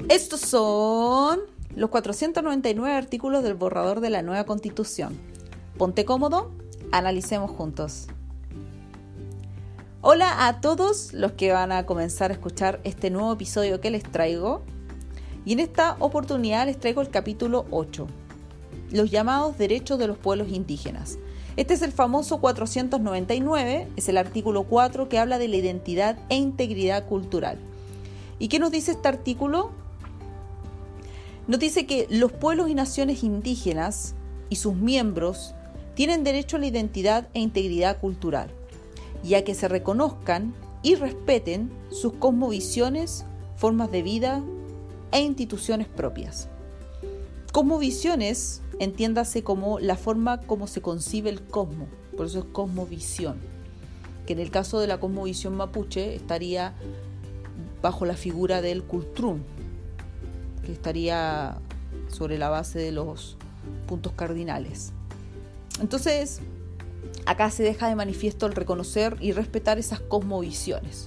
Estos son los 499 artículos del borrador de la nueva Constitución. Ponte cómodo, analicemos juntos. Hola a todos los que van a comenzar a escuchar este nuevo episodio que les traigo. Y en esta oportunidad les traigo el capítulo 8, los llamados derechos de los pueblos indígenas. Este es el famoso 499, es el artículo 4 que habla de la identidad e integridad cultural. ¿Y qué nos dice este artículo? Nos dice que los pueblos y naciones indígenas y sus miembros tienen derecho a la identidad e integridad cultural, y a que se reconozcan y respeten sus cosmovisiones, formas de vida e instituciones propias. Cosmovisiones, entiéndase como la forma como se concibe el cosmos, por eso es cosmovisión, que en el caso de la cosmovisión mapuche estaría bajo la figura del cultrún, que estaría sobre la base de los puntos cardinales. Entonces, acá se deja de manifiesto el reconocer y respetar esas cosmovisiones.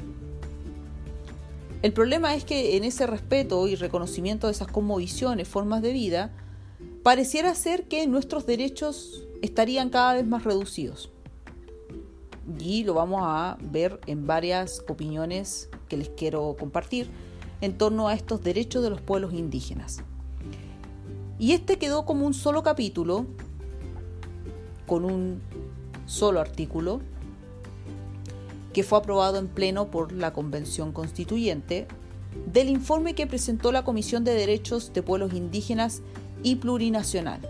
El problema es que en ese respeto y reconocimiento de esas cosmovisiones, formas de vida, pareciera ser que nuestros derechos estarían cada vez más reducidos. Y lo vamos a ver en varias opiniones que les quiero compartir en torno a estos derechos de los pueblos indígenas. Y este quedó como un solo capítulo, con un solo artículo, que fue aprobado en pleno por la Convención Constituyente, del informe que presentó la Comisión de Derechos de Pueblos Indígenas y Plurinacional.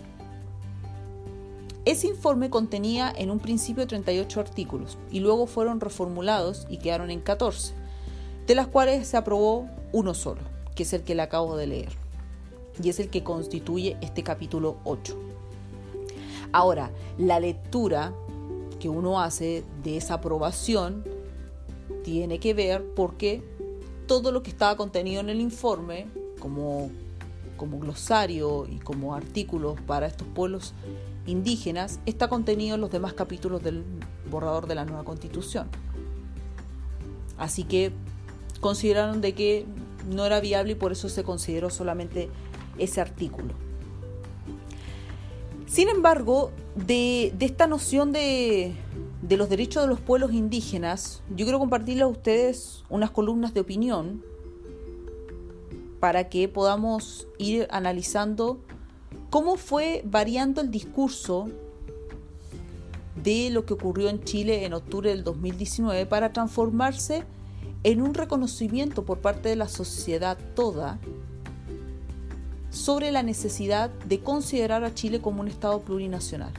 Ese informe contenía en un principio 38 artículos y luego fueron reformulados y quedaron en 14, de las cuales se aprobó uno solo, que es el que le acabo de leer, y es el que constituye este capítulo 8. Ahora, la lectura que uno hace de esa aprobación tiene que ver porque todo lo que estaba contenido en el informe, como glosario y como artículos para estos pueblos indígenas, está contenido en los demás capítulos del borrador de la nueva Constitución. Así que consideraron de que no era viable y por eso se consideró solamente ese artículo. Sin embargo, de esta noción de los derechos de los pueblos indígenas, yo quiero compartirles a ustedes unas columnas de opinión para que podamos ir analizando cómo fue variando el discurso de lo que ocurrió en Chile en octubre del 2019 para transformarse en un reconocimiento por parte de la sociedad toda sobre la necesidad de considerar a Chile como un Estado plurinacional.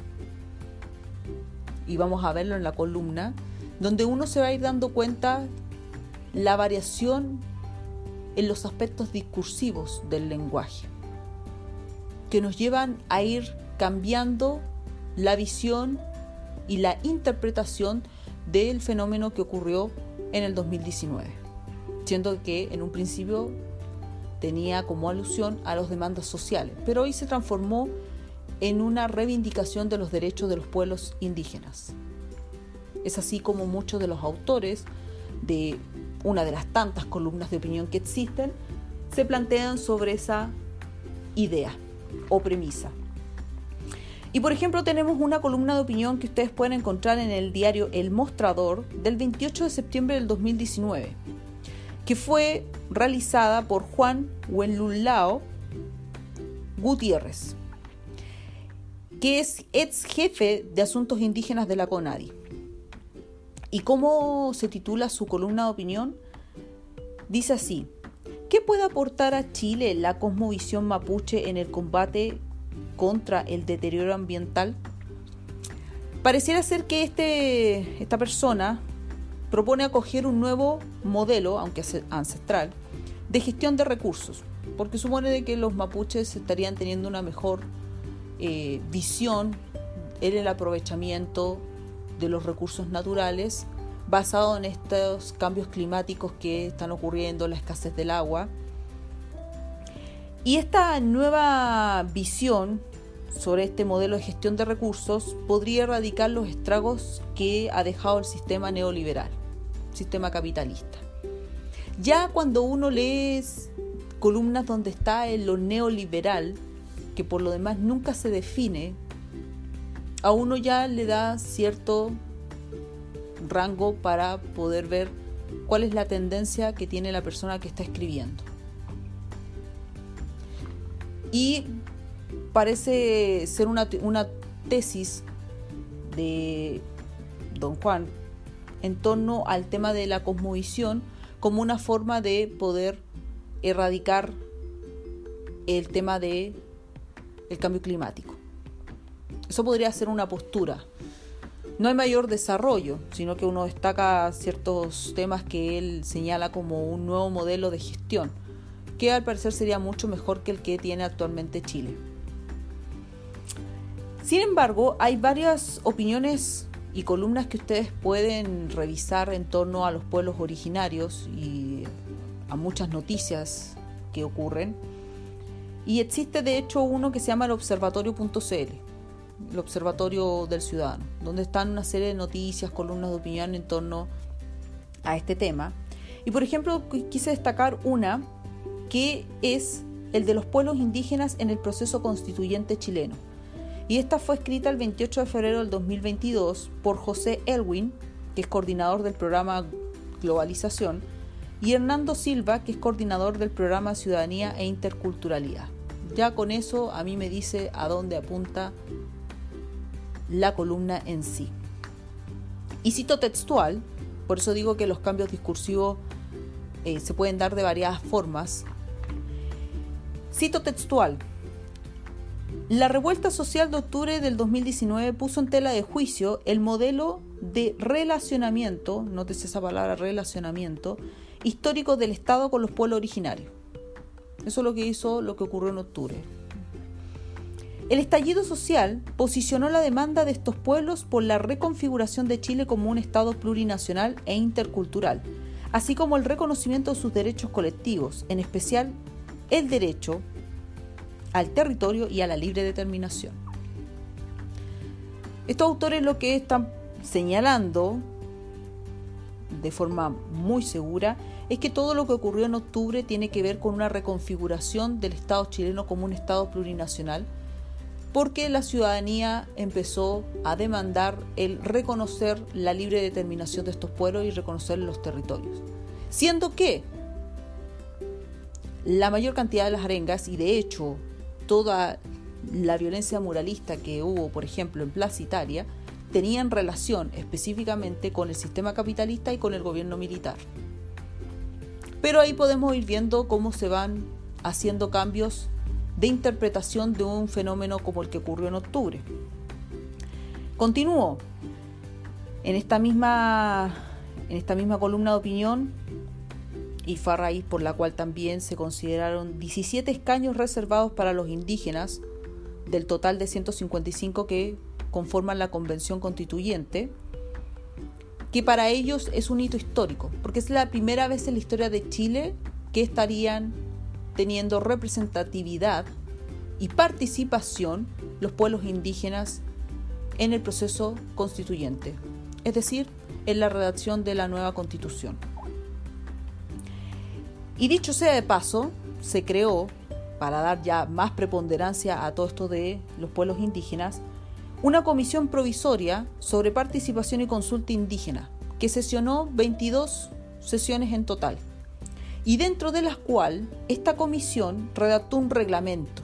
Y vamos a verlo en la columna, donde uno se va a ir dando cuenta la variación en los aspectos discursivos del lenguaje, que nos llevan a ir cambiando la visión y la interpretación del fenómeno que ocurrió en el 2019, siendo que en un principio tenía como alusión a las demandas sociales, pero hoy se transformó en una reivindicación de los derechos de los pueblos indígenas. Es así como muchos de los autores de una de las tantas columnas de opinión que existen se plantean sobre esa idea o premisa. Y por ejemplo tenemos una columna de opinión que ustedes pueden encontrar en el diario El Mostrador del 28 de septiembre del 2019, que fue realizada por Juan Wenlulao Gutiérrez, que es ex jefe de asuntos indígenas de la CONADI. ¿Y cómo se titula su columna de opinión? Dice así: ¿qué puede aportar a Chile la cosmovisión mapuche en el combate contra el deterioro ambiental? Pareciera ser que esta persona propone acoger un nuevo modelo, aunque ancestral, de gestión de recursos, porque supone de que los mapuches estarían teniendo una mejor visión en el aprovechamiento de los recursos naturales basado en estos cambios climáticos que están ocurriendo, la escasez del agua. Y esta nueva visión sobre este modelo de gestión de recursos podría erradicar los estragos que ha dejado el sistema neoliberal, sistema capitalista. Ya cuando uno lee columnas donde está en lo neoliberal, que por lo demás nunca se define, a uno ya le da cierto rango para poder ver cuál es la tendencia que tiene la persona que está escribiendo. Y parece ser una tesis de don Juan en torno al tema de la cosmovisión como una forma de poder erradicar el tema del cambio climático. Eso podría ser una postura. No hay mayor desarrollo, sino que uno destaca ciertos temas que él señala como un nuevo modelo de gestión, que al parecer sería mucho mejor que el que tiene actualmente Chile. Sin embargo, hay varias opiniones y columnas que ustedes pueden revisar en torno a los pueblos originarios y a muchas noticias que ocurren. Y existe de hecho uno que se llama el observatorio.cl, el Observatorio del Ciudadano, donde están una serie de noticias, columnas de opinión en torno a este tema. Y por ejemplo, quise destacar una que es el de los pueblos indígenas en el proceso constituyente chileno. Y esta fue escrita el 28 de febrero del 2022 por José Elwin, que es coordinador del programa Globalización, y Hernando Silva, que es coordinador del programa Ciudadanía e Interculturalidad. Ya con eso a mí me dice a dónde apunta la columna en sí. Y cito textual, por eso digo que los cambios discursivos se pueden dar de variadas formas. Cito textual: la revuelta social de octubre del 2019 puso en tela de juicio el modelo de relacionamiento, nótese esa palabra, relacionamiento, histórico del Estado con los pueblos originarios. Eso es lo que ocurrió en octubre. El estallido social posicionó la demanda de estos pueblos por la reconfiguración de Chile como un Estado plurinacional e intercultural, así como el reconocimiento de sus derechos colectivos, en especial el derecho al territorio y a la libre determinación. Estos autores lo que están señalando de forma muy segura es que todo lo que ocurrió en octubre tiene que ver con una reconfiguración del Estado chileno como un Estado plurinacional, porque la ciudadanía empezó a demandar el reconocer la libre determinación de estos pueblos y reconocer los territorios. Siendo que la mayor cantidad de las arengas, y de hecho toda la violencia muralista que hubo, por ejemplo, en Plaza Italia, tenían relación específicamente con el sistema capitalista y con el gobierno militar. Pero ahí podemos ir viendo cómo se van haciendo cambios de interpretación de un fenómeno como el que ocurrió en octubre. Continúo. En esta misma columna de opinión, y fue a raíz por la cual también se consideraron 17 escaños reservados para los indígenas del total de 155 que conforman la Convención Constituyente, que para ellos es un hito histórico, porque es la primera vez en la historia de Chile que estarían teniendo representatividad y participación los pueblos indígenas en el proceso constituyente, es decir, en la redacción de la nueva Constitución. Y dicho sea de paso, se creó, para dar ya más preponderancia a todo esto de los pueblos indígenas, una comisión provisoria sobre participación y consulta indígena, que sesionó 22 sesiones en total, y dentro de las cuales esta comisión redactó un reglamento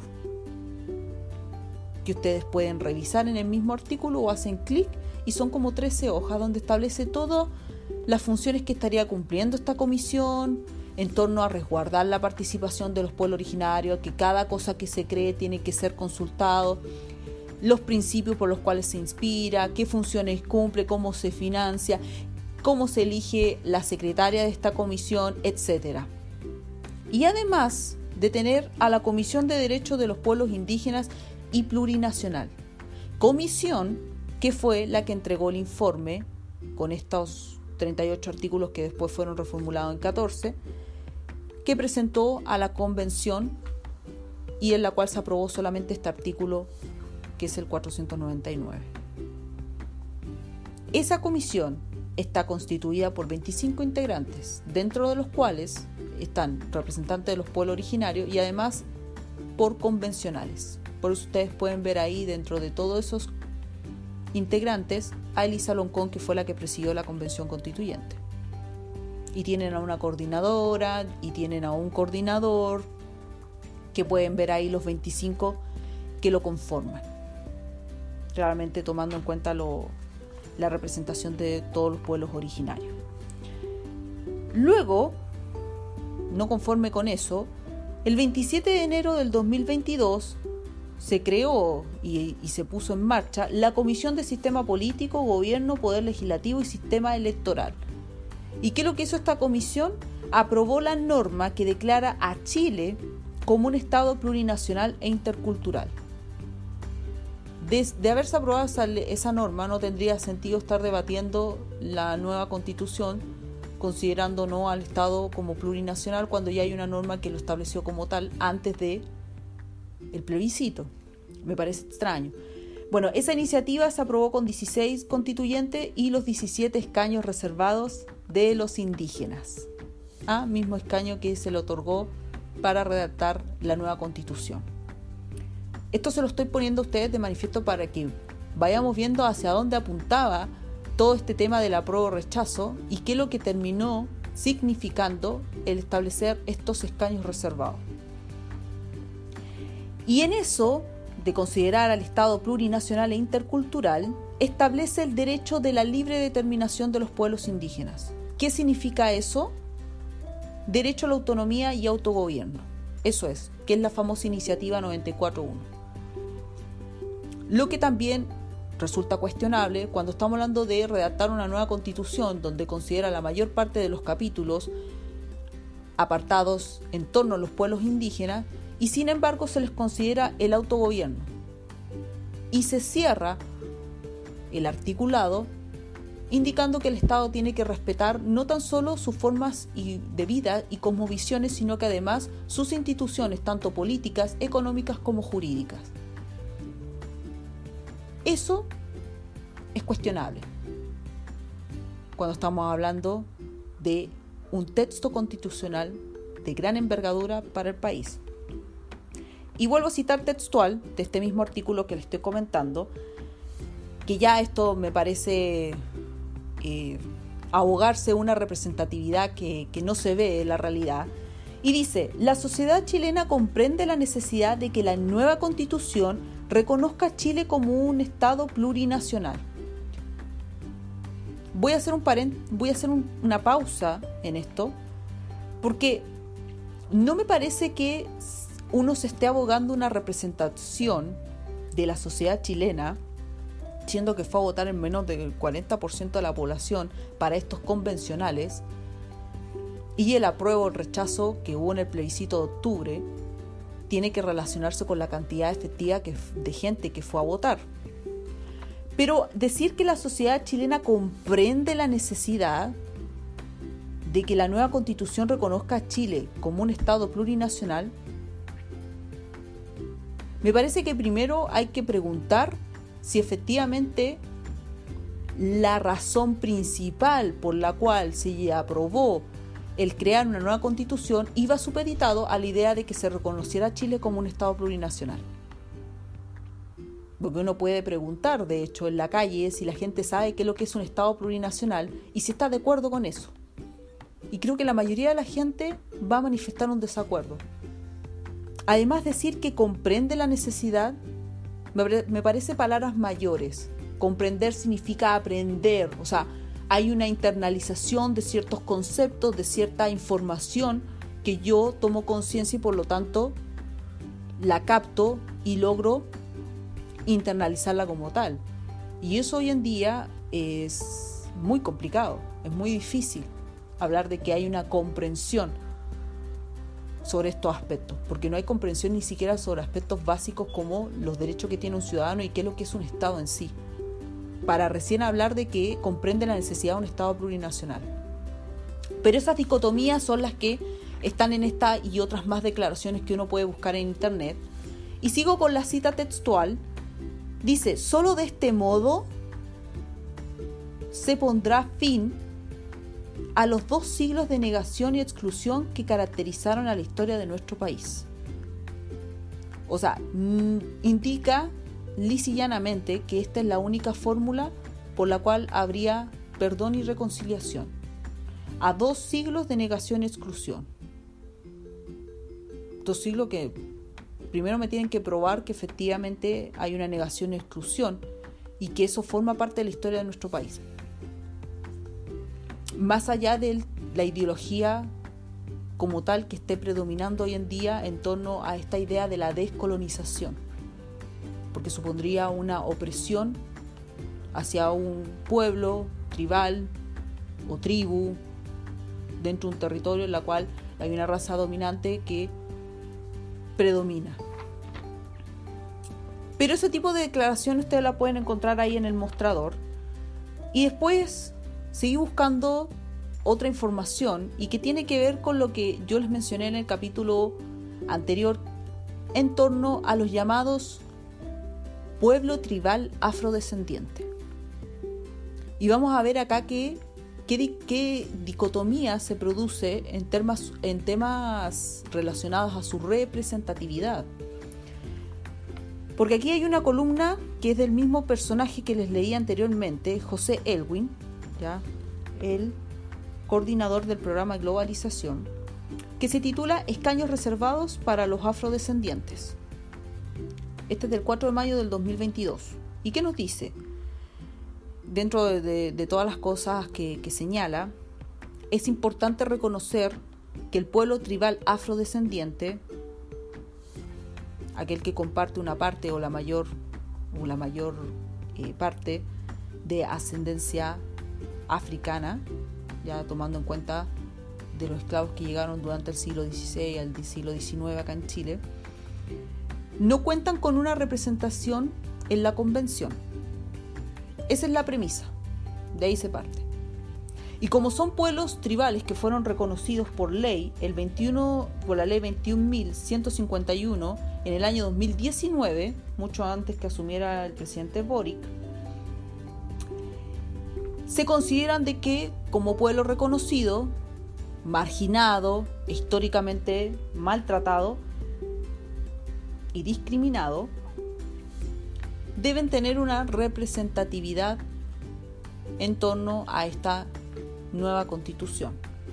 que ustedes pueden revisar en el mismo artículo o hacen clic, y son como 13 hojas donde establece todas las funciones que estaría cumpliendo esta comisión en torno a resguardar la participación de los pueblos originarios, que cada cosa que se cree tiene que ser consultado, los principios por los cuales se inspira, qué funciones cumple, cómo se financia, cómo se elige la secretaria de esta comisión, etc. Y además de tener a la Comisión de Derechos de los Pueblos Indígenas y Plurinacional, comisión que fue la que entregó el informe con estos 38 artículos que después fueron reformulados en 14, que presentó a la convención y en la cual se aprobó solamente este artículo, que es el 499. Esa comisión está constituida por 25 integrantes, dentro de los cuales están representantes de los pueblos originarios y además por convencionales. Por eso ustedes pueden ver ahí, dentro de todos esos integrantes, a Elisa Loncón, que fue la que presidió la convención constituyente. Y tienen a una coordinadora y tienen a un coordinador, que pueden ver ahí los 25 que lo conforman, realmente tomando en cuenta la representación de todos los pueblos originarios. Luego, no conforme con eso, el 27 de enero del 2022 se creó y se puso en marcha la Comisión de Sistema Político, Gobierno, Poder Legislativo y Sistema Electoral. ¿Y qué es lo que hizo esta comisión? Aprobó la norma que declara a Chile como un Estado plurinacional e intercultural. De haberse aprobado esa norma, no tendría sentido estar debatiendo la nueva Constitución, considerando no al Estado como plurinacional, cuando ya hay una norma que lo estableció como tal antes de el plebiscito. Me parece extraño. Bueno, esa iniciativa se aprobó con 16 constituyentes y los 17 escaños reservados de los indígenas. Mismo escaño que se le otorgó para redactar la nueva Constitución. Esto se lo estoy poniendo a ustedes de manifiesto para que vayamos viendo hacia dónde apuntaba todo este tema del apruebo o rechazo y qué es lo que terminó significando el establecer estos escaños reservados. Y en eso, de considerar al Estado plurinacional e intercultural, establece el derecho de la libre determinación de los pueblos indígenas. ¿Qué significa eso? Derecho a la autonomía y autogobierno. Eso es, que es la famosa iniciativa 94.1. Lo que también resulta cuestionable cuando estamos hablando de redactar una nueva constitución donde considera la mayor parte de los capítulos apartados en torno a los pueblos indígenas y sin embargo se les considera el autogobierno. Y se cierra el articulado indicando que el Estado tiene que respetar no tan solo sus formas de vida y cosmovisiones, sino que además sus instituciones, tanto políticas, económicas como jurídicas. Eso es cuestionable cuando estamos hablando de un texto constitucional de gran envergadura para el país. Y vuelvo a citar textual de este mismo artículo que les estoy comentando, que ya esto me parece ahogarse una representatividad que no se ve en la realidad, y dice: la sociedad chilena comprende la necesidad de que la nueva Constitución reconozca a Chile como un Estado plurinacional. Voy a hacer una pausa en esto, porque no me parece que uno se esté abogando una representación de la sociedad chilena, siendo que fue a votar en menos del 40% de la población para estos convencionales, y el apruebo o el rechazo que hubo en el plebiscito de octubre tiene que relacionarse con la cantidad efectiva de gente que fue a votar. Pero decir que la sociedad chilena comprende la necesidad de que la nueva Constitución reconozca a Chile como un Estado plurinacional, me parece que primero hay que preguntar si efectivamente la razón principal por la cual se aprobó el crear una nueva Constitución iba supeditado a la idea de que se reconociera a Chile como un Estado plurinacional. Porque uno puede preguntar, de hecho, en la calle si la gente sabe qué es lo que es un Estado plurinacional y si está de acuerdo con eso. Y creo que la mayoría de la gente va a manifestar un desacuerdo. Además, decir que comprende la necesidad me parece palabras mayores. Comprender significa aprender, o sea, hay una internalización de ciertos conceptos, de cierta información que yo tomo conciencia y por lo tanto la capto y logro internalizarla como tal. Y eso hoy en día es muy complicado, es muy difícil hablar de que hay una comprensión sobre estos aspectos, porque no hay comprensión ni siquiera sobre aspectos básicos como los derechos que tiene un ciudadano y qué es lo que es un Estado en sí, para recién hablar de que comprende la necesidad de un Estado plurinacional. Pero esas dicotomías son las que están en esta y otras más declaraciones que uno puede buscar en internet. Y sigo con la cita textual. Dice: solo de este modo se pondrá fin a los 2 siglos de negación y exclusión que caracterizaron a la historia de nuestro país. O sea, indica lisa y llanamente que esta es la única fórmula por la cual habría perdón y reconciliación. A 2 siglos de negación y exclusión. 2 siglos que primero me tienen que probar que efectivamente hay una negación y exclusión y que eso forma parte de la historia de nuestro país. Más allá de la ideología como tal que esté predominando hoy en día en torno a esta idea de la descolonización, porque supondría una opresión hacia un pueblo tribal o tribu dentro de un territorio en la cual hay una raza dominante que predomina. Pero ese tipo de declaraciones ustedes la pueden encontrar ahí en el mostrador. Y después seguí buscando otra información y que tiene que ver con lo que yo les mencioné en el capítulo anterior en torno a los llamados pueblo tribal afrodescendiente. Y vamos a ver acá qué dicotomía se produce en temas relacionados a su representatividad. Porque aquí hay una columna que es del mismo personaje que les leí anteriormente, José Elwin, ¿ya? El coordinador del programa Globalización, que se titula Escaños reservados para los afrodescendientes. Este es del 4 de mayo del 2022. ¿Y qué nos dice? Dentro de todas las cosas que señala, es importante reconocer que el pueblo tribal afrodescendiente, aquel que comparte una parte o la mayor parte de ascendencia africana, ya tomando en cuenta de los esclavos que llegaron durante el siglo XVI al siglo XIX acá en Chile, no cuentan con una representación en la convención. Esa es la premisa, de ahí se parte. Y como son pueblos tribales que fueron reconocidos por la ley 21.151 en el año 2019, mucho antes que asumiera el presidente Boric, se consideran de que como pueblo reconocido, marginado, históricamente maltratado y discriminado, deben tener una representatividad en torno a esta nueva constitución.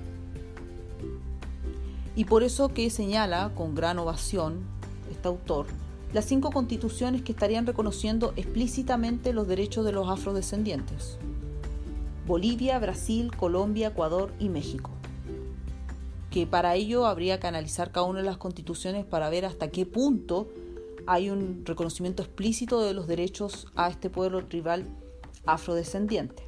Y por eso que señala con gran ovación este autor las 5 constituciones que estarían reconociendo explícitamente los derechos de los afrodescendientes: Bolivia, Brasil, Colombia, Ecuador y México. Que para ello habría que analizar cada una de las constituciones para ver hasta qué punto hay un reconocimiento explícito de los derechos a este pueblo tribal afrodescendiente.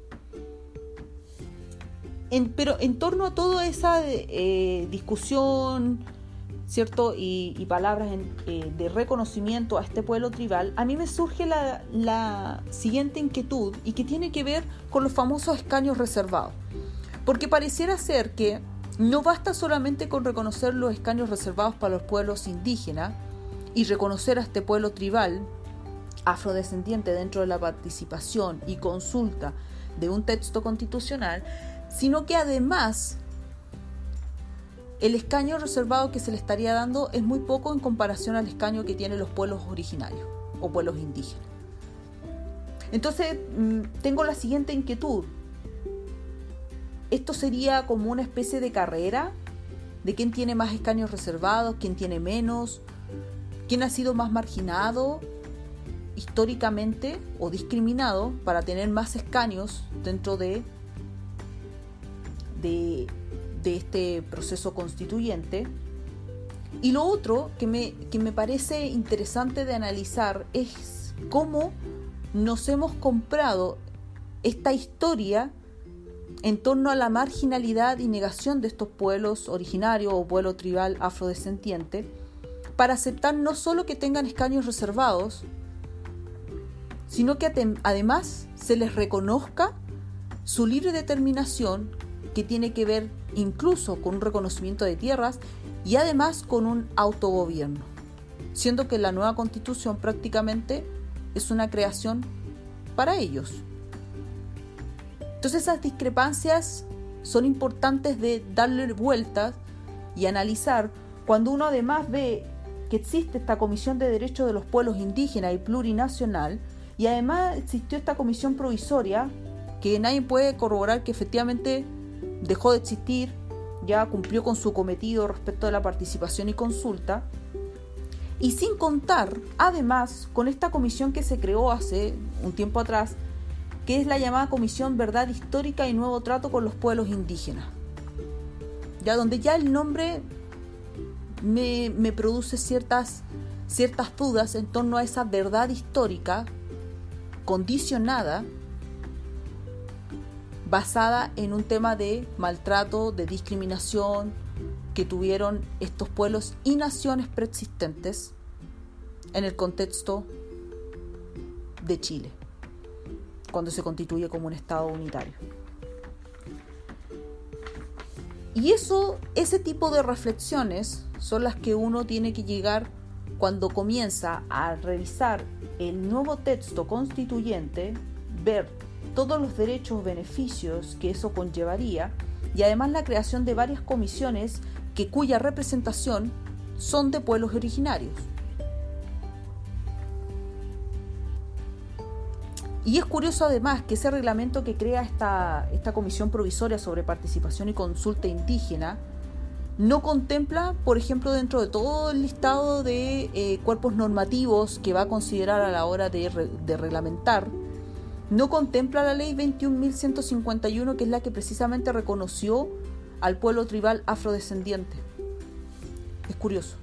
Pero en torno a toda esa discusión, ¿cierto? y palabras de reconocimiento a este pueblo tribal, a mí me surge la siguiente inquietud, y que tiene que ver con los famosos escaños reservados. Porque pareciera ser que no basta solamente con reconocer los escaños reservados para los pueblos indígenas y reconocer a este pueblo tribal afrodescendiente dentro de la participación y consulta de un texto constitucional, sino que además el escaño reservado que se le estaría dando es muy poco en comparación al escaño que tienen los pueblos originarios o pueblos indígenas. Entonces tengo la siguiente inquietud. ¿Esto sería como una especie de carrera de quién tiene más escaños reservados, quién tiene menos? ¿Quién ha sido más marginado históricamente o discriminado para tener más escaños dentro de este proceso constituyente? Y lo otro que me parece interesante de analizar es cómo nos hemos comprado esta historia en torno a la marginalidad y negación de estos pueblos originarios o pueblo tribal afrodescendiente, para aceptar no solo que tengan escaños reservados, sino que además se les reconozca su libre determinación, que tiene que ver incluso con un reconocimiento de tierras y además con un autogobierno, siendo que la nueva constitución prácticamente es una creación para ellos. Entonces esas discrepancias son importantes de darle vueltas y analizar cuando uno además ve que existe esta Comisión de Derechos de los Pueblos Indígenas y Plurinacional, y además existió esta comisión provisoria que nadie puede corroborar que efectivamente dejó de existir, ya cumplió con su cometido respecto de la participación y consulta, y sin contar además con esta comisión que se creó hace un tiempo atrás, que es la llamada Comisión Verdad Histórica y Nuevo Trato con los Pueblos Indígenas, ya donde ya el nombre me produce ciertas dudas en torno a esa verdad histórica condicionada, basada en un tema de maltrato, de discriminación que tuvieron estos pueblos y naciones preexistentes en el contexto de Chile, cuando se constituye como un Estado unitario. Y ese tipo de reflexiones son las que uno tiene que llegar cuando comienza a revisar el nuevo texto constituyente, ver todos los derechos, beneficios que eso conllevaría, y además la creación de varias comisiones cuya representación son de pueblos originarios. Y es curioso además que ese reglamento que crea esta comisión provisoria sobre participación y consulta indígena no contempla, por ejemplo, dentro de todo el listado de cuerpos normativos que va a considerar a la hora de reglamentar, no contempla la ley 21.151, que es la que precisamente reconoció al pueblo tribal afrodescendiente. Es curioso.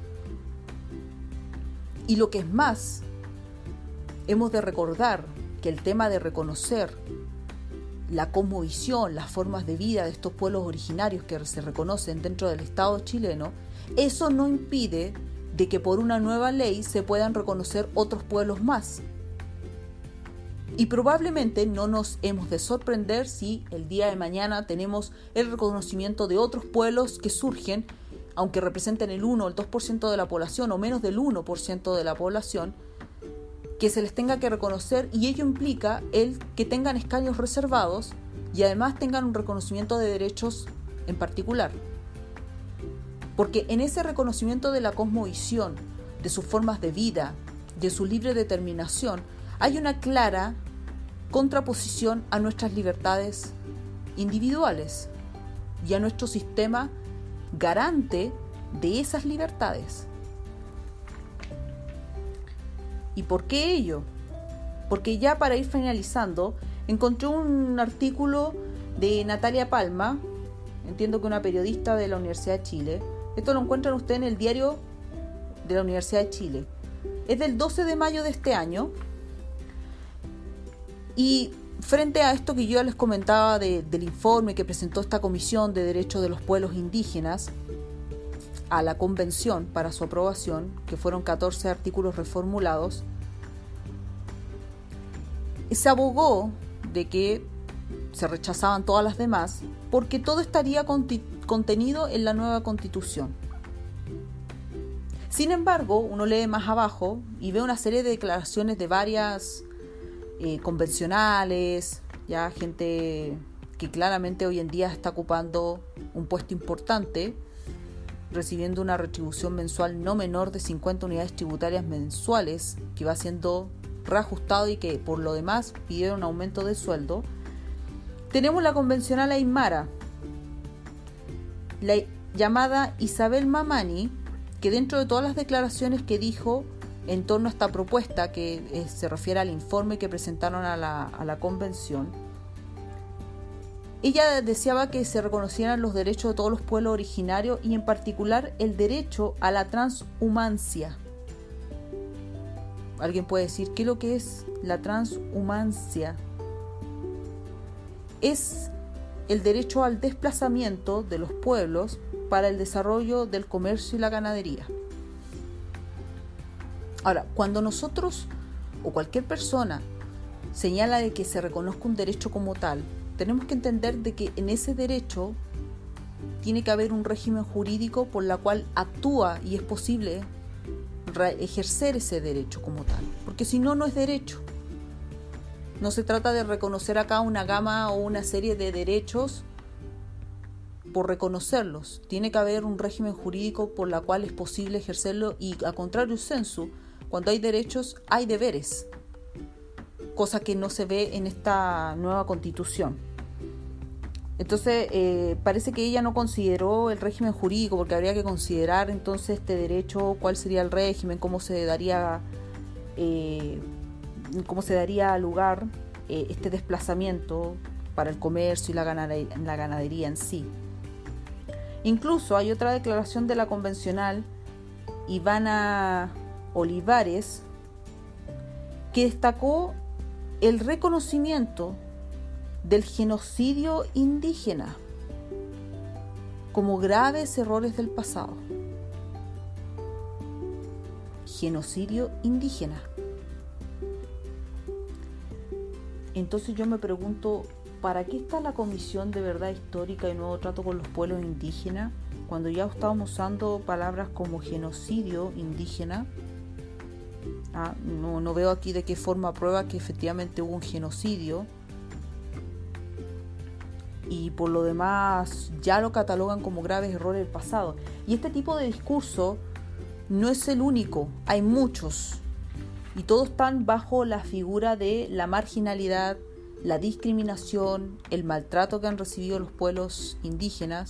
Y lo que es más, hemos de recordar que el tema de reconocer la cosmovisión, las formas de vida de estos pueblos originarios que se reconocen dentro del Estado chileno, eso no impide de que por una nueva ley se puedan reconocer otros pueblos más. Y probablemente no nos hemos de sorprender si el día de mañana tenemos el reconocimiento de otros pueblos que surgen, aunque representen el 1 o el 2% de la población o menos del 1% de la población, que se les tenga que reconocer, y ello implica el que tengan escaños reservados y además tengan un reconocimiento de derechos en particular. Porque en ese reconocimiento de la cosmovisión, de sus formas de vida, de su libre determinación, hay una clara contraposición a nuestras libertades individuales y a nuestro sistema garante de esas libertades. ¿Y por qué ello? Porque ya para ir finalizando, encontré un artículo de Natalia Palma, entiendo que una periodista de la Universidad de Chile. Esto lo encuentran ustedes en el diario de la Universidad de Chile. Es del 12 de mayo de este año. Y frente a esto que yo ya les comentaba del informe que presentó esta Comisión de Derechos de los Pueblos Indígenas a la Convención para su aprobación, que fueron 14 artículos reformulados, se abogó de que se rechazaban todas las demás porque todo estaría contenido en la nueva Constitución. Sin embargo, uno lee más abajo y ve una serie de declaraciones de varias convencionales, ya gente que claramente hoy en día está ocupando un puesto importante, recibiendo una retribución mensual no menor de 50 unidades tributarias mensuales, que va siendo reajustado, y que por lo demás pidieron aumento de sueldo. Tenemos la convencional aymara, la llamada Isabel Mamani, que dentro de todas las declaraciones que dijo en torno a esta propuesta, que se refiere al informe que presentaron a la convención, ella deseaba que se reconocieran los derechos de todos los pueblos originarios y en particular el derecho a la transhumancia. ¿Alguien puede decir qué es lo que es la transhumancia? Es el derecho al desplazamiento de los pueblos para el desarrollo del comercio y la ganadería. Ahora, cuando nosotros o cualquier persona señala de que se reconozca un derecho como tal, tenemos que entender de que en ese derecho tiene que haber un régimen jurídico por la cual actúa y es posible ejercer ese derecho como tal, porque si no, no es derecho. No se trata de reconocer acá una gama o una serie de derechos por reconocerlos. Tiene que haber un régimen jurídico por la cual es posible ejercerlo y, a contrario sensu, cuando hay derechos hay deberes, cosa que no se ve en esta nueva constitución. Entonces parece que ella no consideró el régimen jurídico, porque habría que considerar entonces este derecho, cuál sería el régimen, cómo se daría lugar este desplazamiento para el comercio y la ganadería en sí. Incluso hay otra declaración de la convencional Ivana Olivares que destacó el reconocimiento del genocidio indígena como graves errores del pasado. Genocidio indígena. Entonces yo me pregunto, ¿para qué está la Comisión de Verdad Histórica y Nuevo Trato con los Pueblos Indígenas cuando ya estamos usando palabras como genocidio indígena? No veo aquí de qué forma prueba que efectivamente hubo un genocidio. Y por lo demás ya lo catalogan como graves errores del pasado. Y este tipo de discurso no es el único, hay muchos. Y todos están bajo la figura de la marginalidad, la discriminación, el maltrato que han recibido los pueblos indígenas,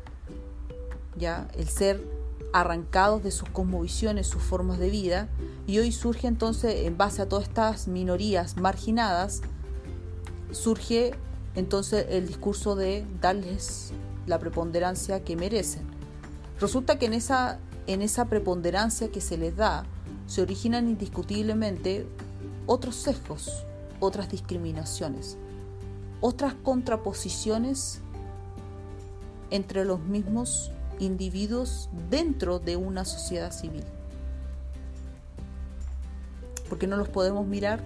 ya el ser arrancados de sus cosmovisiones, sus formas de vida. Y hoy surge entonces, en base a todas estas minorías marginadas, surge entonces el discurso de darles la preponderancia que merecen. Resulta que en esa preponderancia que se les da, se originan indiscutiblemente otros sesgos, otras discriminaciones, otras contraposiciones entre los mismos individuos dentro de una sociedad civil. Porque no los podemos mirar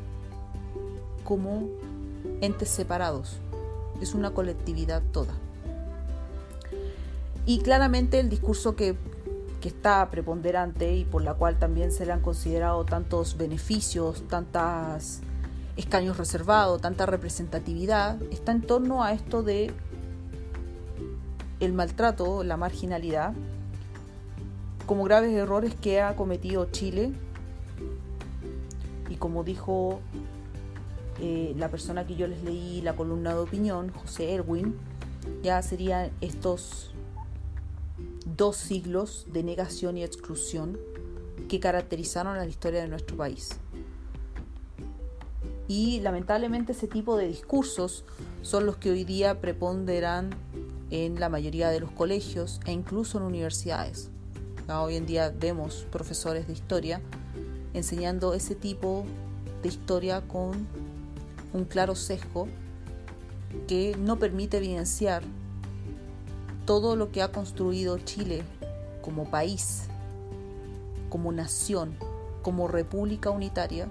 como entes separados, es una colectividad toda. Y claramente el discurso que está preponderante y por la cual también se le han considerado tantos beneficios, tantos escaños reservados, tanta representatividad, está en torno a esto de el maltrato, la marginalidad, como graves errores que ha cometido Chile. Y como dijo la persona que yo les leí la columna de opinión, José Erwin, ya serían estos 2 siglos de negación y exclusión que caracterizaron a la historia de nuestro país. Y lamentablemente ese tipo de discursos son los que hoy día preponderan en la mayoría de los colegios e incluso en universidades. Hoy en día vemos profesores de historia enseñando ese tipo de historia con un claro sesgo que no permite evidenciar todo lo que ha construido Chile como país, como nación, como república unitaria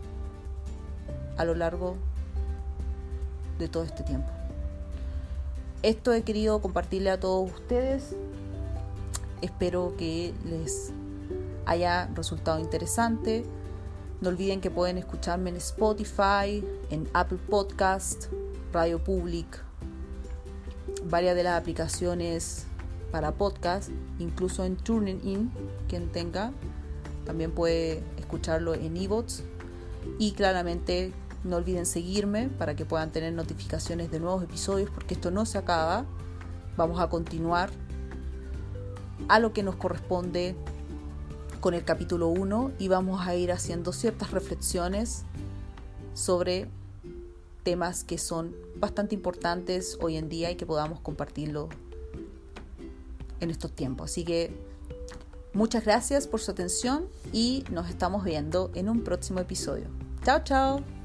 a lo largo de todo este tiempo. Esto he querido compartirle a todos ustedes. Espero que les haya resultado interesante. No olviden que pueden escucharme en Spotify, en Apple Podcast, Radio Public, varias de las aplicaciones para podcast, incluso en TuneIn, quien tenga, también puede escucharlo en iVoox. Y claramente no olviden seguirme para que puedan tener notificaciones de nuevos episodios, porque esto no se acaba. Vamos a continuar a lo que nos corresponde con el capítulo 1 y vamos a ir haciendo ciertas reflexiones sobre temas que son bastante importantes hoy en día y que podamos compartirlo en estos tiempos. Así que muchas gracias por su atención y nos estamos viendo en un próximo episodio. Chao, chao.